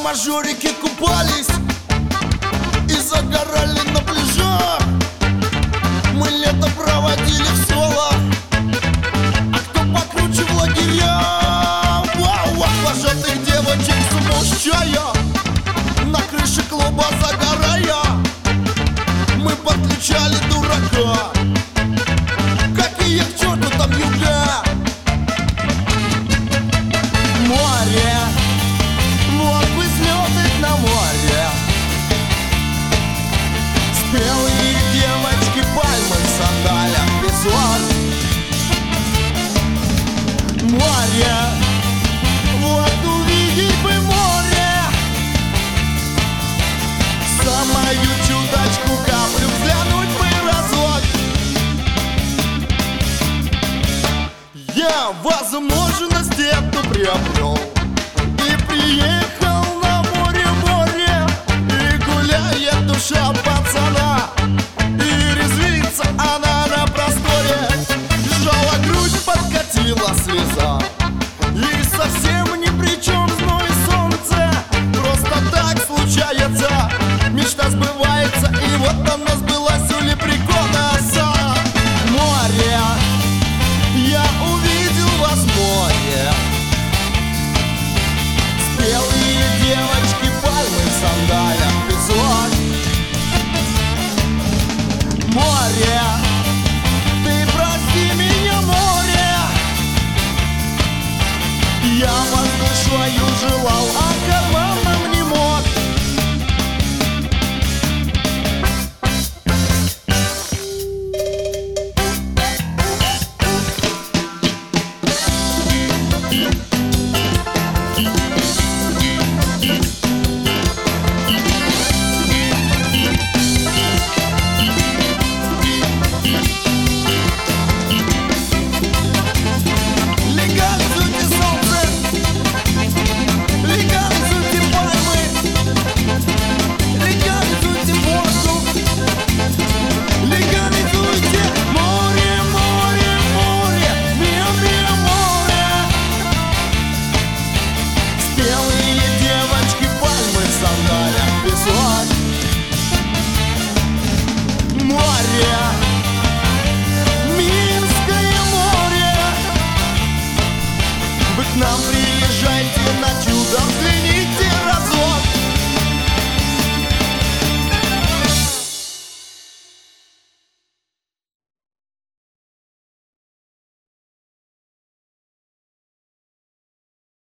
мажорики купались и загорали на пляжах. Мы лето проводили в соло, а кто покруче в лагерях. Вау, вожатых девочек смущая, на крыше клуба загорая, мы подключали дурака. Какие к черту там юга? Море, вот бы слетать на море. Спелые девочки, пальмы в сандалях, песок. Море, вот увидеть бы море. Самую чудачку каплю взглянуть бы разок. Я возможность эту приобрел и приехал